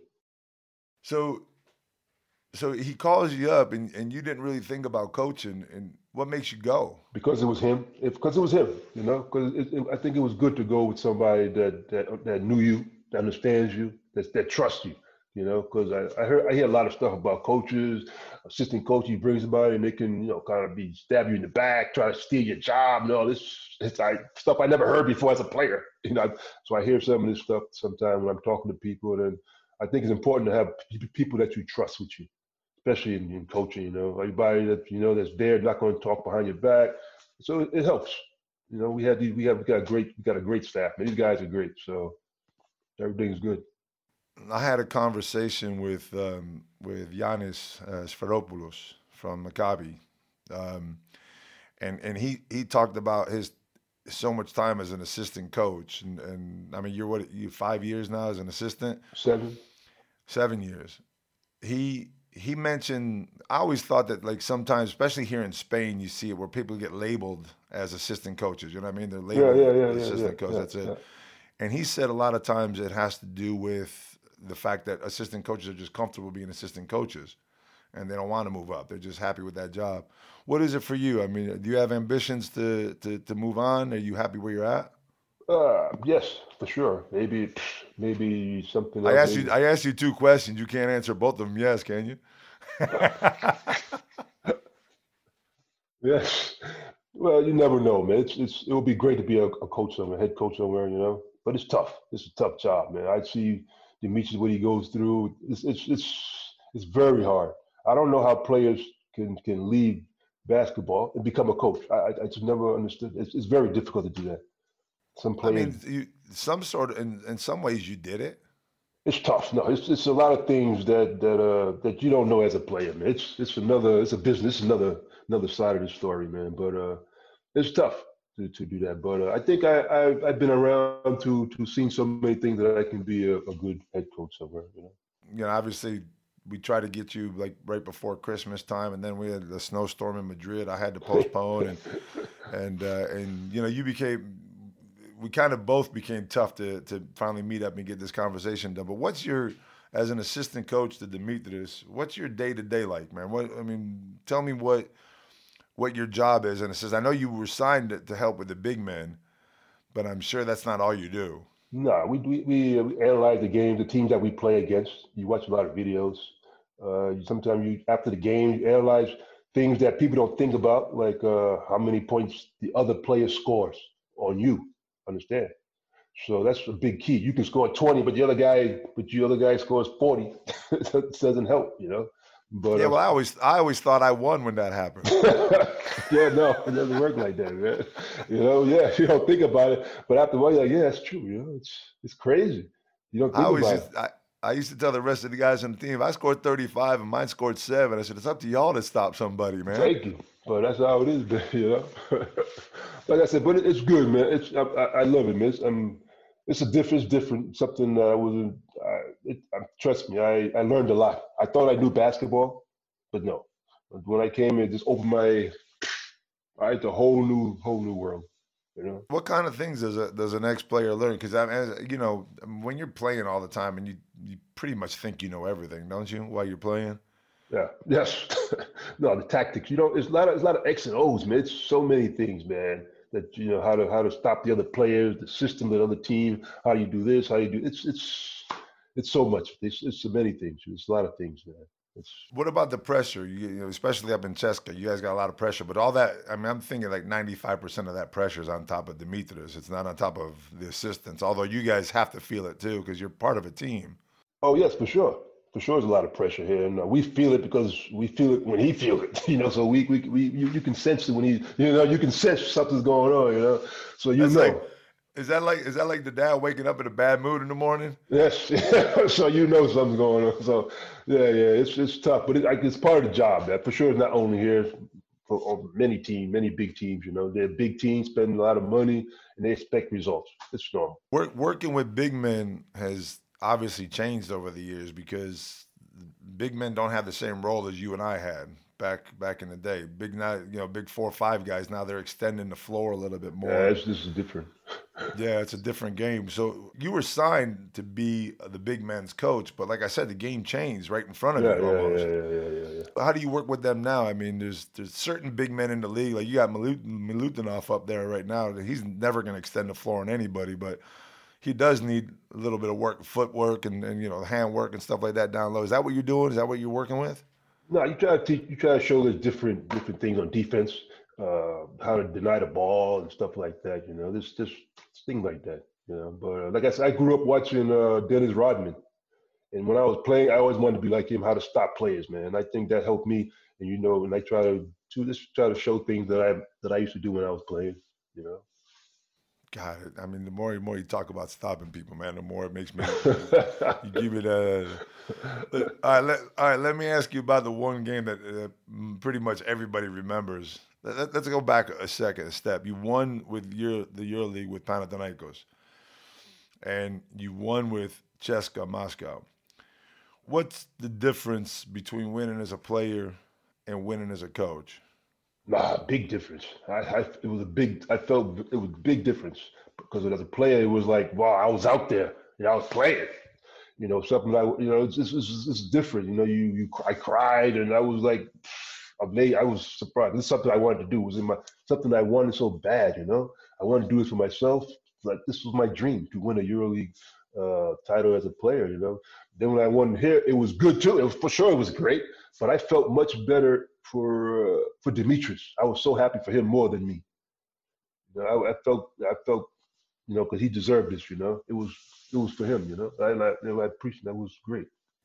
So so he calls you up and you didn't really think about coaching and what makes you go? because it was him. Because it was him, you know. Because I think it was good to go with somebody that knew you, that understands you, that trusts you. You know, because I hear a lot of stuff about coaches, assistant coach. He brings somebody and they can kind of be stab you in the back, try to steal your job. And all this it's like stuff I never heard before as a player. You know, so I hear some of this stuff sometimes when I'm talking to people, and I think it's important to have people that you trust with you, especially in coaching. You know, everybody that that's there, not going to talk behind your back. So it helps. You know, we got a great staff. Man, these guys are great. So everything's good. I had a conversation with Yanis Sferopoulos from Maccabi, um, and he talked about his so much time as an assistant coach, and I mean you 5 years now as an assistant, 7. 7 years. He mentioned I always thought that like sometimes, especially here in Spain, you see it where people get labeled as assistant coaches. You know what I mean? They're Yeah, labeled yeah, yeah, yeah, yeah, assistant coach. yeah, That's it. yeah. And he said a lot of times it has to do with the fact that assistant coaches are just comfortable being assistant coaches and they don't want to move up. They're just happy with that job. What is it for you? I mean, do you have ambitions to move on? Are you happy where you're at? Yes, for sure. Maybe something else. Maybe. I asked you two questions. You can't answer both of them. Yes, can you? Yes. Well, you never know, man. It would be great to be a coach somewhere, head coach somewhere, But it's tough. It's a tough job, man. I see Demetrius what he goes through. It's very hard. I don't know how players can leave basketball and become a coach. I just never understood. It's very difficult to do that. Some I players, mean, some sort of in some ways you did it. it's tough. No, it's a lot of things that you don't know as a player, man. It's a business, it's another side of the story, man. But it's tough to do that. But I think I've been around to seen so many things that I can be a good head coach somewhere. You know, obviously we tried to get you like right before Christmas time, and then we had the snowstorm in Madrid. I had to postpone, and you know, you became. We kind of both became tough to finally meet up and get this conversation done. But what's your, as an assistant coach to Demetrius, what's your day to day like, man? What I mean, tell me what your job is. And it says I know you were signed to help with the big men, but I'm sure that's not all you do. No, we analyze the games, the teams that we play against. You watch a lot of videos. Sometimes after the game you analyze things that people don't think about, like how many points the other player scores on you. Understand? So that's a big key. You can score 20, but the other guy scores 40. It doesn't help. But Yeah, well, I always thought I won when that happened. yeah, no, it doesn't work like that, man. Yeah, you don't think about it, but after a while, you're like, yeah, that's true. It's crazy. You don't I think always about it. used I used to tell the rest of the guys on the team, if I scored 35 and mine scored 7, I said it's up to y'all to stop somebody, man. Thank you, but that's how it is, man. Like I said, but it's good, man. I love it, man. It's different. Something I wasn't. Trust me, I learned a lot. I thought I knew basketball, but no. But when I came here, it just opened my eyes to a whole new world. You know. What kind of things does an ex player learn? Because you know, when you're playing all the time and you pretty much think you know everything, don't you? While you're playing. Yeah. Yes. No, the tactics. It's a lot of X and O's, man. It's so many things, man. That how to stop the other players, the system, the other team. How you do this? How you do it's so much. It's so many things. It's a lot of things, man. It's What about the pressure? Especially up in Cheska, you guys got a lot of pressure, but all that, I mean, I'm thinking like 95% of that pressure is on top of Demetrius. It's not on top of the assistants, although you guys have to feel it too because you're part of a team. oh yes, for sure. For sure, there's a lot of pressure here, and we feel it because we feel it when he feel it. So you can sense it when he, you can sense something's going on. So That's like, is that like the dad waking up in a bad mood in the morning? Yes, so something's going on. So yeah, it's tough, but it's part of the job. That for sure is not only here for many teams, many big teams. They're big teams spending a lot of money and they expect results. It's normal. Working with big men has obviously changed over the years because big men don't have the same role as you and I had back in the day. Big now, big 4 or 5 guys. Now they're extending the floor a little bit Yeah, more. this is different. Yeah, it's a different game. So you were signed to be the big man's coach, but like I said, the game changed right in front of Yeah, you yeah, yeah, almost. yeah, yeah, yeah, yeah. How do you work with them now? I mean, there's certain big men in the league. Like you got Milutinov up there right now. He's never going to extend the floor on anybody, but he does need a little bit of work, footwork, and hand work and stuff like that down low. Is that what you're doing? Is that what you're working with? No, you try to teach, you try to show us different things on defense, how to deny the ball and stuff like that. This things like that. But like I said, I grew up watching Dennis Rodman, and when I was playing, I always wanted to be like him, how to stop players, man. And I think that helped me. And and I try to show things that I used to do when I was playing. You know. God, I mean, the more you talk about stopping people, man, the more it makes me. You give it a. All right. Let me ask you about the one game that pretty much everybody remembers. Let's go back a step. You won with the EuroLeague with Panathinaikos, and you won with CSKA Moscow. What's the difference between winning as a player and winning as a coach? Nah, big difference. It was a big. I felt it was a big difference because as a player, it was like, wow, I was out there and I was playing. Something like, it's different. I cried and I was like, I was surprised. This is something I wanted to do. It was something I wanted so bad. I wanted to do this for myself. Like this was my dream to win a EuroLeague title as a player. Then when I won here, it was good too. It was for sure. It was great, but I felt much better for Demetrius. I was so happy for him more than me. I felt because he deserved this. It was for him. I appreciate that. Was great.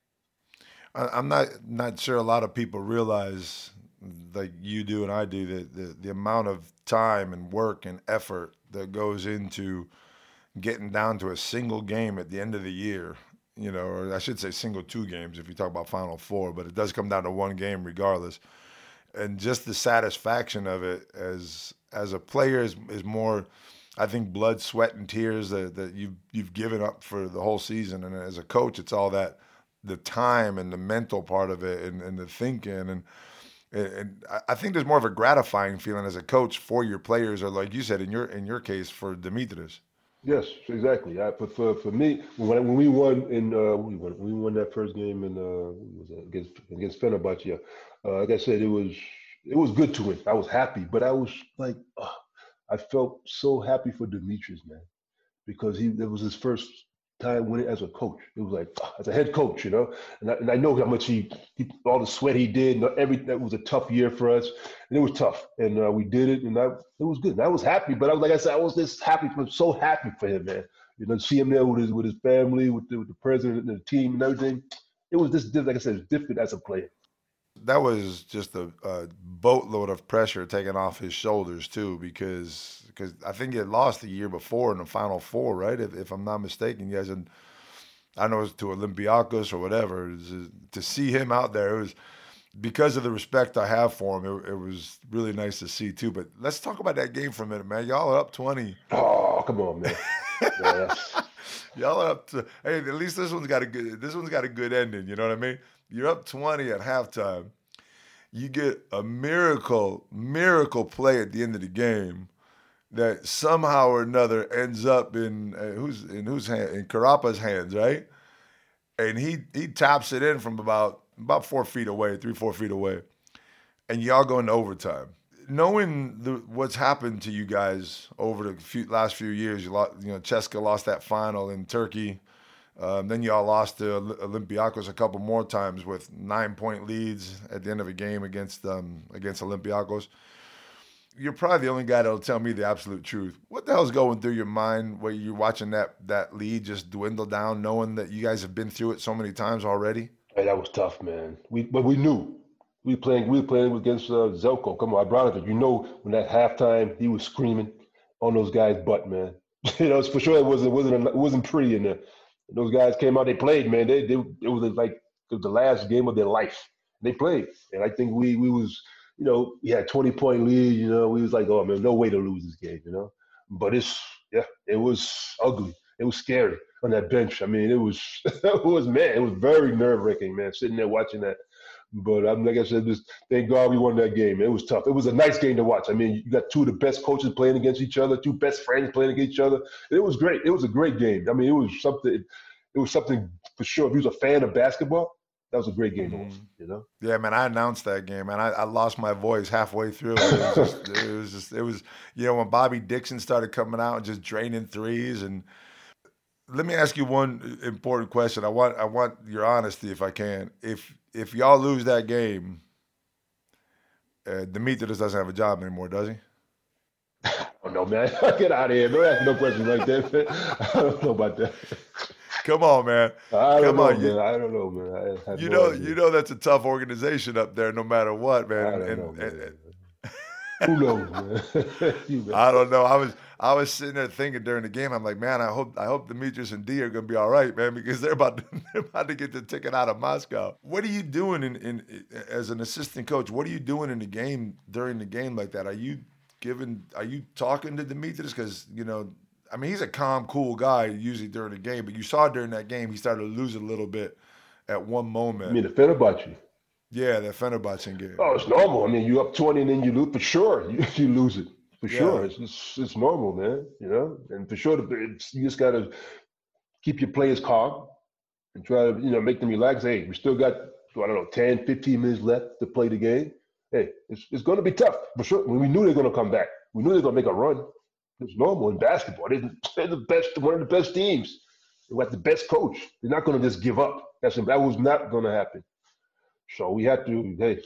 I'm not sure a lot of people realize, like you do and I do, that the amount of time and work and effort that goes into getting down to a single game at the end of the year, or I should say single 2 games if you talk about Final Four, but it does come down to one game regardless. And just the satisfaction of it as a player is more, I think, blood, sweat, and tears that you've given up for the whole season. And as a coach, it's all that the time and the mental part of it and the thinking and I think there's more of a gratifying feeling as a coach for your players, or like you said in your case for Demetrius. Yes, exactly. But for me, when we won we won that first game in what was that, against Fenerbahce. Like I said, it was good to win. I was happy, but I was like, I felt so happy for Demetrius, man, because it was his first time winning as a coach. It was like as a head coach, and I know how much he all the sweat he did. And that was a tough year for us, and it was tough, and we did it, and it was good. And I was happy, but like I said, I was just happy, so happy for him, man. See him there with his family, with the president and the team and everything. It was just like I said, it's different as a player. That was just a boatload of pressure taken off his shoulders too, because I think he had lost the year before in the Final Four, right? If I'm not mistaken, you guys had, I know it was to Olympiacos or whatever. To see him out there, it was because of the respect I have for him. It was really nice to see too. But let's talk about that game for a minute, man. Y'all are up 20. Oh, come on, man. Yes. Y'all are up to. Hey, at least this one's got a good ending. You know what I mean? You're up 20 at halftime. You get a miracle play at the end of the game that somehow or another ends up in whose hand? In Karapa's hands, right? And he taps it in from about 4 feet away, 3-4 feet away, and y'all go into overtime. Knowing what's happened to you guys over the last few years, CSKA lost that final in Turkey. Then y'all lost to Olympiacos a couple more times with 9-point leads at the end of a game against Olympiacos. You're probably the only guy that'll tell me the absolute truth. What the hell's going through your mind where you're watching that lead just dwindle down, knowing that you guys have been through it so many times already? Hey, that was tough, man. But we knew we were playing against Zelko. Come on, Ibranovic. You know, when at halftime he was screaming on those guys' butt, man. For sure it wasn't pretty in there. Those guys came out, they played, man. It was like the last game of their life. They played, and I think we was. We had 20-point lead, we was like, oh man, no way to lose this game, But it was ugly. It was scary on that bench. I mean, it was very nerve-wracking, man, sitting there watching that. But like I said, thank God we won that game. It was tough. It was a nice game to watch. I mean, you got two of the best coaches playing against each other, two best friends playing against each other. It was great. It was a great game. I mean, it was something for sure. If you was a fan of basketball, that was a great game to watch, Yeah, man, I announced that game, man. I lost my voice halfway through. It was when Bobby Dixon started coming out and just draining threes. And let me ask you one important question. I want your honesty, if I can. If y'all lose that game, Demetrius doesn't have a job anymore, does he? Oh no, man! Get out of here! Don't ask no questions like that, man. I don't know about that. Come on, man. I don't know, man. You know that's a tough organization up there, no matter what, man. I don't know, man. Who knows, man? I don't know. I was sitting there thinking during the game. I'm like, man, I hope Demetrius and D are gonna be all right, man, because they're about to get the ticket out of Moscow. What are you doing in as an assistant coach? What are you doing in the game during the game like that? Are you talking to Demetrius? Because I mean, he's a calm, cool guy usually during the game, but you saw during that game he started to lose a little bit at one moment. I mean, the Fenerbahce. Yeah, that Fenerbahce game. Oh, it's normal. I mean, you up 20 and then you lose. For sure, you lose it. For sure. It's normal, man. And for sure, you just got to keep your players calm and try to, make them relax. Hey, we still got, 10, 15 minutes left to play the game. Hey, it's going to be tough. For sure. We knew they were going to come back. We knew they were going to make a run. It's normal in basketball. They're the best, one of the best teams. They got the best coach. They're not going to just give up. That was not going to happen. So we had to. Hey.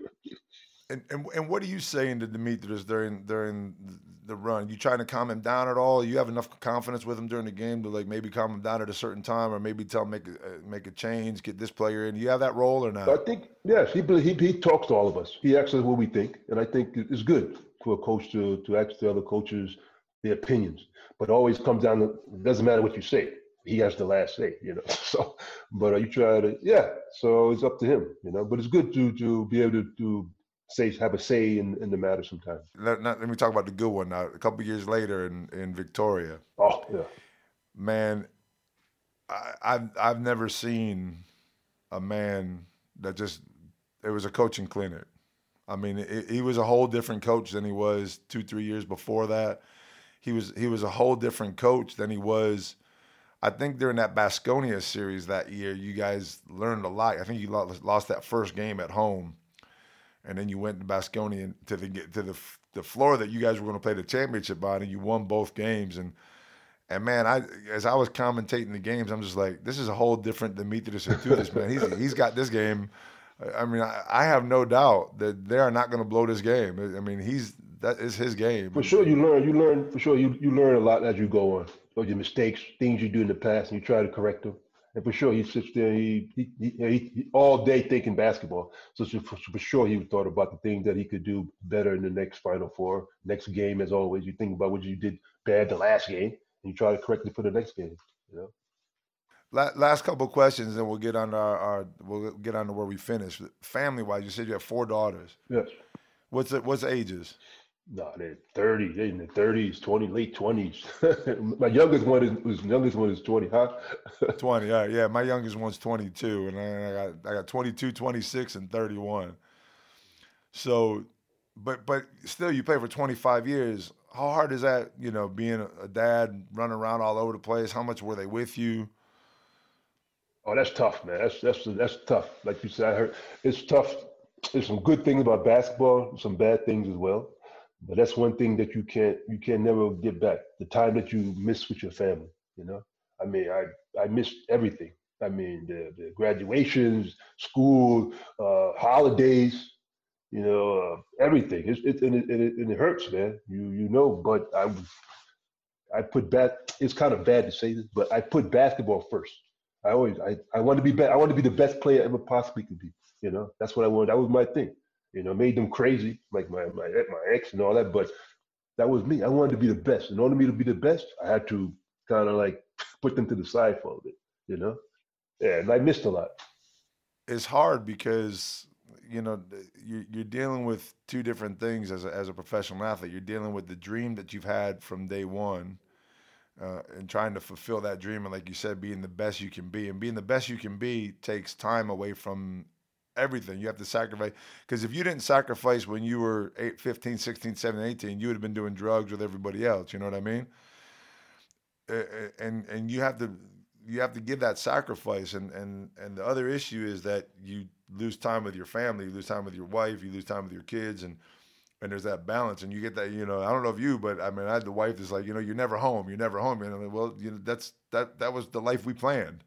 And what are you saying to Demetrius during the run? You trying to calm him down at all? You have enough confidence with him during the game to maybe calm him down at a certain time, or maybe tell him make a change, get this player in. Do you have that role or not? I think yes. He talks to all of us. He asks us what we think, and I think it's good for a coach to ask the other coaches their opinions, but it always comes down to, it doesn't matter what you say. He has the last say, So, but you try to, so it's up to him, But it's good to be able to have a say in the matter sometimes. Let me talk about the good one now. A couple years later in Victoria. Oh, yeah. Man, I've never seen a man that it was a coaching clinic. I mean, he was a whole different coach than he was 2-3 years before that. He was a whole different coach than he was. I think during that Baskonia series that year, you guys learned a lot. I think you lost that first game at home, and then you went to Baskonia to the floor that you guys were going to play the championship on, and you won both games. And man, as I was commentating the games, I'm just like, this is a whole different Demetrius Itoudis, man. He's got this game. I mean, I have no doubt that they are not going to blow this game. I mean, that is his game. For sure, you learn. For sure, you learn a lot as you go on. Or your mistakes, things you do in the past, and you try to correct them. And for sure, he sits there. He all day thinking basketball. So for sure, he thought about the things that he could do better in the next Final Four, next game. As always, you think about what you did bad the last game, and you try to correct it for the next game. Last couple of questions, and we'll get on we'll get on to where we finish. Family-wise, you said you have 4 daughters. Yes. What's the ages? No, they're 30. They're in their 30s, 20, late 20s. My youngest one is 20, huh? 20, yeah. My youngest one's 22, and I got 22, 26, and 31. So, but still, you play for 25 years. How hard is that? Being a dad, running around all over the place. How much were they with you? Oh, that's tough, man. That's tough. Like you said, I heard it's tough. There's some good things about basketball, some bad things as well. But that's one thing that you can never get back. The time that you miss with your family, I mean, I missed everything. I mean, the graduations, school, holidays, everything. And it hurts, man. But I put it's kind of bad to say this, but I put basketball first. I want to be better. I want to be the best player I ever possibly could be. That's what I wanted. That was my thing. Made them crazy, like my ex and all that. But that was me. I wanted to be the best. In order for me to be the best, I had to kind of like put them to the side for a bit. Yeah, and I missed a lot. It's hard because you're dealing with two different things as a professional athlete. You're dealing with the dream that you've had from day one, and trying to fulfill that dream, and like you said, being the best you can be. And being the best you can be takes time away from everything. You have to sacrifice, because if you didn't sacrifice when you were 15, 16, 17, 18, you would have been doing drugs with everybody else. You know what I mean? And you have to give that sacrifice. And the other issue is that you lose time with your family, you lose time with your wife, you lose time with your kids, and there's that balance. And you get that, I don't know if you, but I mean, I had the wife that's like, you're never home. And I'm like, well, that was the life we planned,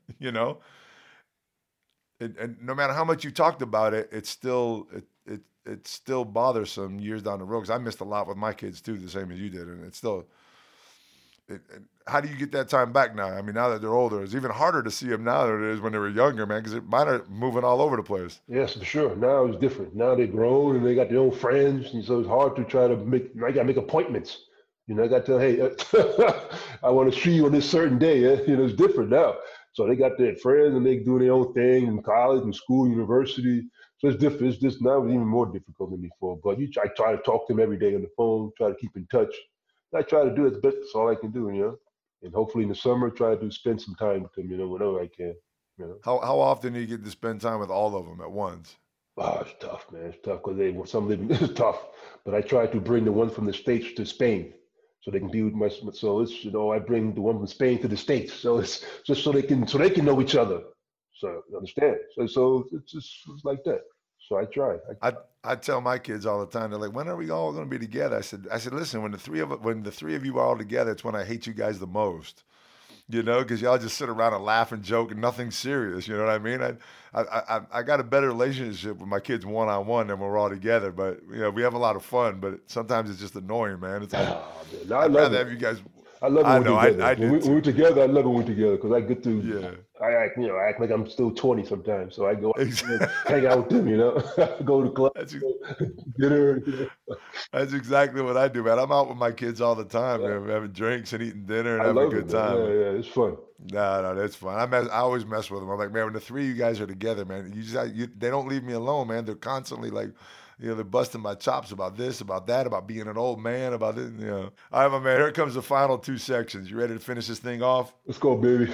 And no matter how much you talked about it, it's still bothersome years down the road. Because I missed a lot with my kids too, the same as you did, and it's still. How do you get that time back now? I mean, now that they're older, it's even harder to see them now than it is when they were younger, man. Because mine are moving all over the place. Yes, for sure. Now it's different. Now they're grown and they got their own friends, and so it's hard to try to make. I got to make appointments. I got to tell, hey, I want to see you on this certain day. It's different now. So they got their friends and they do their own thing in college and school, university. So it's different. It's just now even more difficult than before. But I try to talk to them every day on the phone, try to keep in touch. I try to do it, but that's all I can do, And hopefully in the summer, try to spend some time with them, whenever I can. How often do you get to spend time with all of them at once? Oh, it's tough, man. It's tough because some of them is tough. But I try to bring the one from the States to Spain, so they can be with my. So it's I bring the one from Spain to the States, so it's just so they can know each other. So you understand? So it's like that. So I try. I tell my kids all the time. They're like, "When are we all going to be together?" I said, "Listen, when the three of you are all together, it's when I hate you guys the most." Because y'all just sit around and laugh and joke and nothing's serious. You know what I mean? I got a better relationship with my kids one-on-one than when we're all together. But we have a lot of fun. But sometimes it's just annoying, man. It's like, I'd rather have you guys. I love it when we're together. When we're together, I love it when we're together because I get to, I act like I'm still 20 sometimes. So I go hang out with them, go to the club, dinner. That's exactly what I do, man. I'm out with my kids all the time, man, having drinks and eating dinner and having a good time. Yeah, it's fun. No, that's fun. I always mess with them. I'm like, man, when the three of you guys are together, man, they don't leave me alone, man. They're constantly like, they're busting my chops about this, about that, about being an old man, about this. All right, my man, here comes the final two sections. You ready to finish this thing off? Let's go, baby.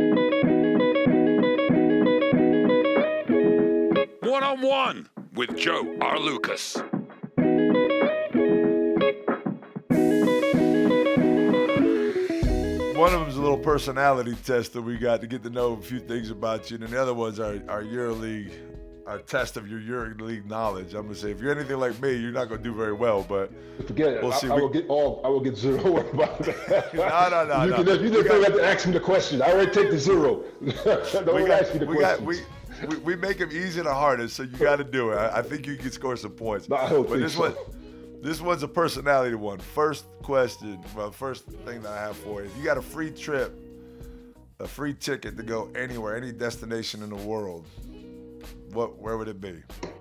One-on-one with Joe R. Lucas. One of them is a little personality test that we got to get to know a few things about you, and the other one's our EuroLeague. A test of your EuroLeague knowledge. I'm gonna say, if you're anything like me, you're not gonna do very well. But forget it. We'll see. I will get zero. No. You just don't have to ask me the question. I already take the zero. Don't ask me the question. We make them easy and hardest, so you got to do it. I think you can score some points. No, I don't think so. This one's a personality one. First question. Well, first thing that I have for you: if you got a free trip, a free ticket to go anywhere, any destination in the world, where would it be?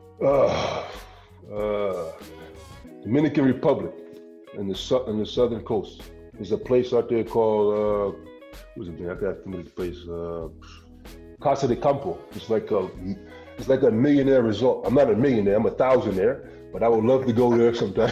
Dominican Republic, in the southern coast. There's a place out there called what's it? I got to this place. Casa de Campo. It's like a millionaire resort. I'm not a millionaire. I'm a thousandaire, but I would love to go there sometime.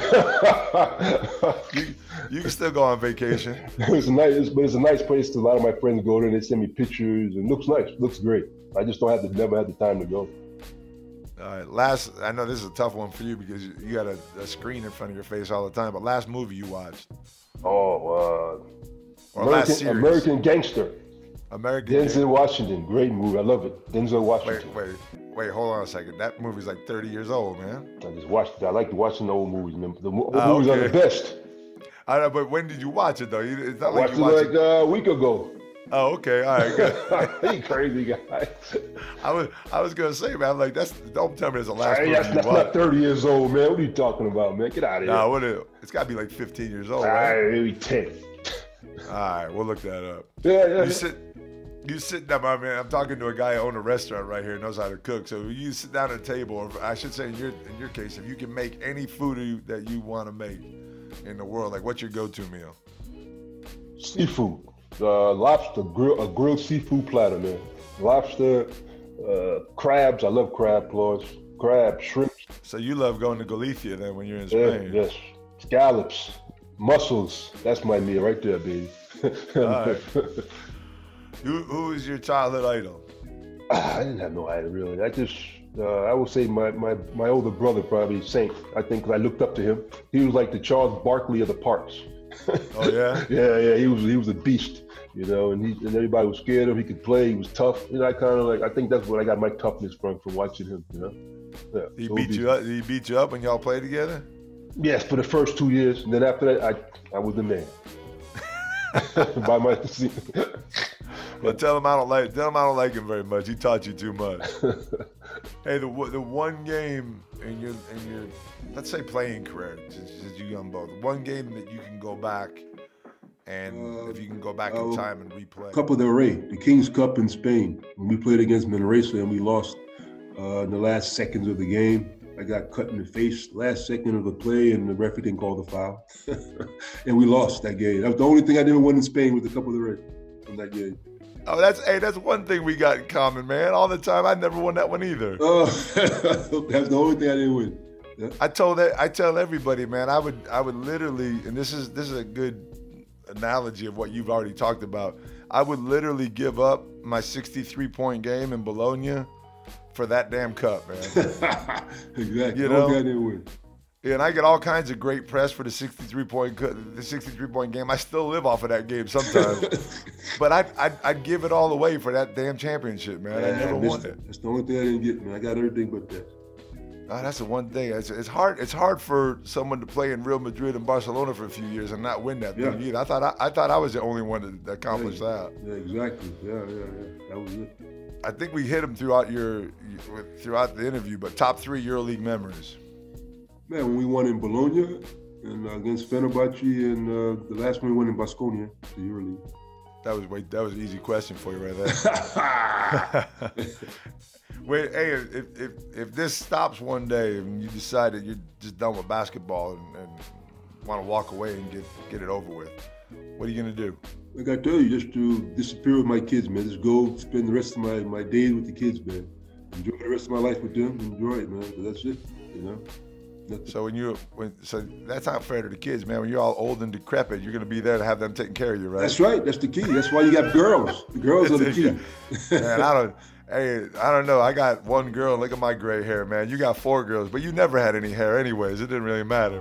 You can still go on vacation. It's a nice place. A lot of my friends go there and they send me pictures. And it looks nice. It looks great. I just never had the time to go. All right, I know this is a tough one for you because you got a screen in front of your face all the time, but last movie you watched? American Gangster. Denzel Washington, great movie. I love it. Denzel Washington. Wait, hold on a second. That movie's like 30 years old, man. I just watched it. I like watching the old movies. The movies are the best. I know, but when did you watch it, though? It's not I watched it like a week ago. Oh, okay. All right, good. He crazy guy. I was gonna say, man, I'm like, don't tell me it's the last movie That's not 30 years old, man. What are you talking about, man? Get out of here. No, it's got to be like 15 years old, right? Maybe 10. All right, we'll look that up. Yeah. You sit down, my man. I'm talking to a guy who owns a restaurant right here, knows how to cook. So you sit down at a table, or I should say, in your case, if you can make any food that you want to make in the world, like what's your go-to meal? Seafood. Lobster, a grilled seafood platter, man. Lobster, crabs. I love crab claws. Crab, shrimp. So you love going to Galicia then when you're in Spain? Yes. Scallops, mussels. That's my meal right there, baby. All right. Who is your childhood idol? I didn't have no idol really. I would say my older brother, probably Saint. I think I looked up to him. He was like the Charles Barkley of the parks. Oh yeah. Yeah. He was a beast, and everybody was scared of him. He could play. He was tough. I think that's where I got my toughness from watching him. Yeah. He beat you up. Did he beat you up when y'all played together? Yes, for the first 2 years, and then after that, I was the man. By my. Well, tell him I don't like him very much. He taught you too much. Hey, the one game in your let's say playing career, since you young both, one game that you can go back and if you can go back in time and replay. Copa del Rey, the King's Cup in Spain. When we played against Manresa and we lost in the last seconds of the game. I got cut in the face last second of the play, and the referee didn't call the foul, and we lost that game. That was the only thing I didn't win in Spain with the Copa del Rey from that game. Oh, that's one thing we got in common, man. All the time, I never won that one either. Oh, that's the only thing I didn't win. Yeah. I tell everybody, man. I would literally, and this is a good analogy of what you've already talked about. I would literally give up my 63-point game in Bologna for that damn cup, man. Exactly. You know? I didn't win. Yeah, and I get all kinds of great press for the 63-point game. I still live off of that game sometimes. But I'd give it all away for that damn championship, man. I never won it. That's the only thing I didn't get, man. I got everything but that. Oh, that's the one thing. It's hard. It's hard for someone to play in Real Madrid and Barcelona for a few years and not win that thing either. I thought I was the only one that accomplished that. Yeah, exactly. Yeah. That was it. I think we hit them throughout the interview, but top 3 EuroLeague memories. Man, when we won in Bologna and against Fenerbahce, and the last one we won in Baskonia, the EuroLeague. That was an easy question for you right there. Wait, hey, if this stops one day and you decide that you're just done with basketball and want to walk away and get it over with, what are you gonna do? Like I tell you, just to disappear with my kids, man. Just go spend the rest of my days with the kids, man. Enjoy the rest of my life with them. Enjoy it, man. But that's it, So so that's not fair to the kids, man. When you're all old and decrepit, you're gonna be there to have them taking care of you, right? That's right. That's the key. That's why you got girls. The girls are the key. Man, I don't know. I got one girl. Look at my gray hair, man. You got 4 girls, but you never had any hair anyways. It didn't really matter.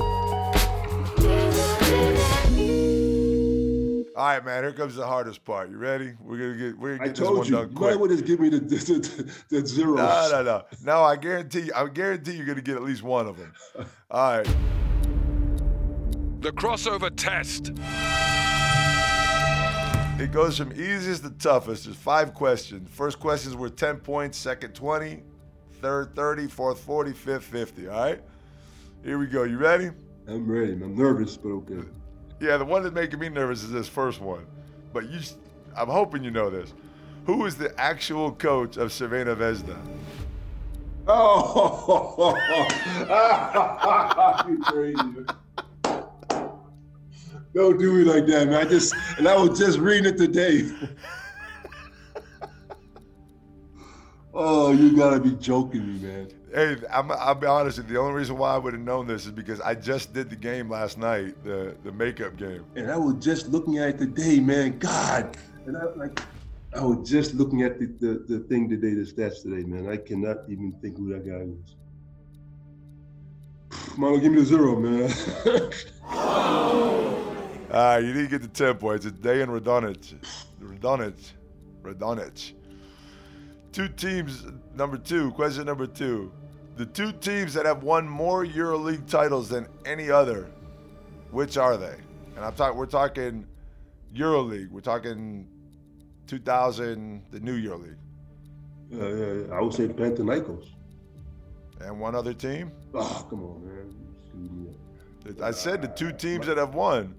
All right, man. Here comes the hardest part. You ready? We're gonna get this one done quick. You might want to just give me the zeros. No. I guarantee you're gonna get at least one of them. All right. The crossover test. It goes from easiest to toughest. There's 5 questions. First question's worth 10 points. Second 20. Third 30. Fourth 40. Fifth 50. All right. Here we go. You ready? I'm ready. I'm nervous, but okay. Yeah, the one that's making me nervous is this first one. But I'm hoping you know this. Who is the actual coach of Crvena Zvezda? Oh, you crazy. Don't do me like that, man. I was just reading it today. Oh, you gotta be joking me, man. Hey, I'll be honest with you. The only reason why I would have known this is because I just did the game last night, the makeup game. And I was just looking at it today, man. God. And I was just looking at the thing today, the stats today, man. I cannot even think who that guy was. Mama, give me the 0, man. All right, you need to get the 10 points. It's Dejan Radonjic. 2 teams, question number 2. The 2 teams that have won more EuroLeague titles than any other, which are they? And we're talking EuroLeague. We're talking 2000, the new EuroLeague? I would say the Panathinaikos. And one other team? Oh, come on, man. I said the two teams that have won.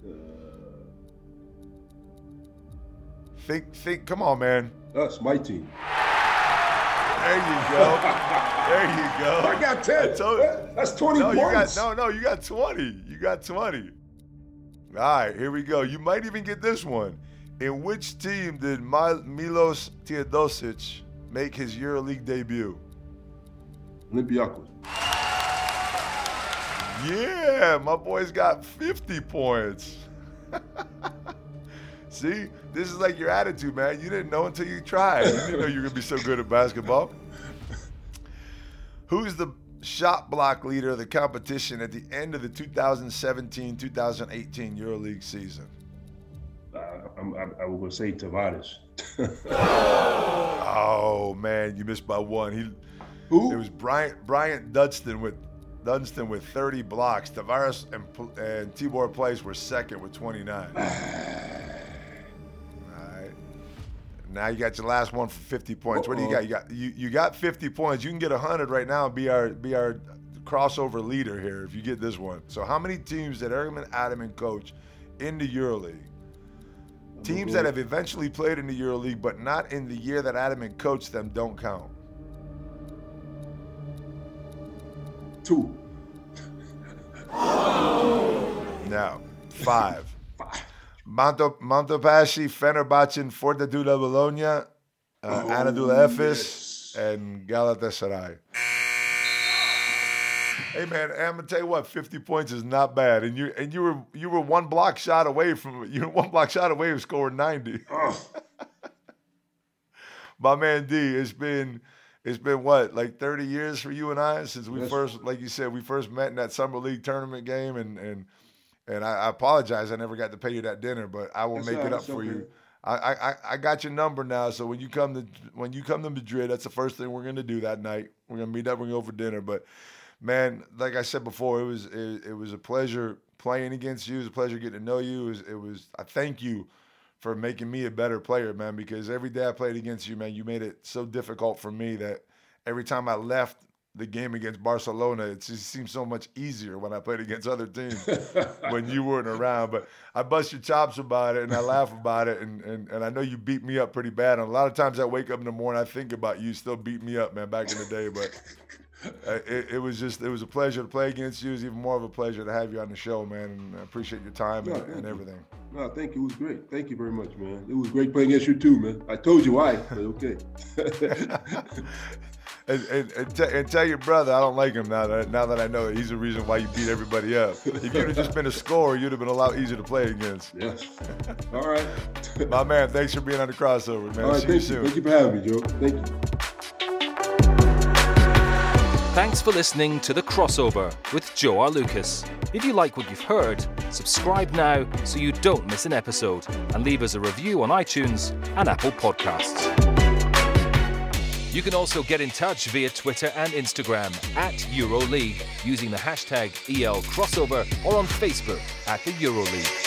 Think, come on, man. That's my team. There you go. There you go. I got 10. That's 20 points. You got 20. You got 20. All right, here we go. You might even get this one. In which team did Milos Teodosic make his EuroLeague debut? Olympiacos. Yeah, my boy's got 50 points. See, this is like your attitude, man. You didn't know until you tried. You didn't know you were going to be so good at basketball. Who's the shot block leader of the competition at the end of the 2017-2018 EuroLeague season? I was going to say Tavares. Oh, man, you missed by one. Who? It was Bryant Dunston with 30 blocks. Tavares and Tibor Place were second with 29. All right. Now you got your last one for 50 points. What do you got? You got 50 points. You can get 100 right now and be our crossover leader here if you get this one. So how many teams did Ergin Ataman coach in the EuroLeague? Teams that have eventually played in the EuroLeague but not in the year that Ataman coached them don't count. 2. No, 5. Montepaschi, Fenerbahce, Fortitudo Bologna, Anadolu Efes, and Galatasaray. Hey man, I'm gonna tell you what, 50 points is not bad, and you were one block shot away from scoring 90. My man D, it's been what, like 30 years for you and I since we first, like you said, we first met in that Summer League tournament game, and I apologize I never got to pay you that dinner, but I will make it up for you. I got your number now, so when you come to Madrid, that's the first thing we're gonna do that night. We're gonna meet up, we're gonna go for dinner. But man, like I said before, it was a pleasure playing against you. It was a pleasure getting to know you. I thank you for making me a better player, man, because every day I played against you, man, you made it so difficult for me that every time I left the game against Barcelona, it just seemed so much easier when I played against other teams when you weren't around. But I bust your chops about it and I laugh about it, and I know you beat me up pretty bad. And a lot of times I wake up in the morning, I think about you still beat me up, man, back in the day. But it was a pleasure to play against you. It was even more of a pleasure to have you on the show, man, and I appreciate your time and everything. No, thank you. It was great. Thank you very much, man. It was great playing against you too, man. I told you why, but okay. And tell your brother I don't like him now that I know that he's the reason why you beat everybody up. If you'd have just been a scorer, you'd have been a lot easier to play against. Yes. All right. My man, thanks for being on the crossover, man. All right, See you soon. Thank you for having me, Joe. Thank you. Thanks for listening to The Crossover with Joe R. Lucas. If you like what you've heard, subscribe now so you don't miss an episode, and leave us a review on iTunes and Apple Podcasts. You can also get in touch via Twitter and Instagram at EuroLeague using the hashtag ELCrossover, or on Facebook at the EuroLeague.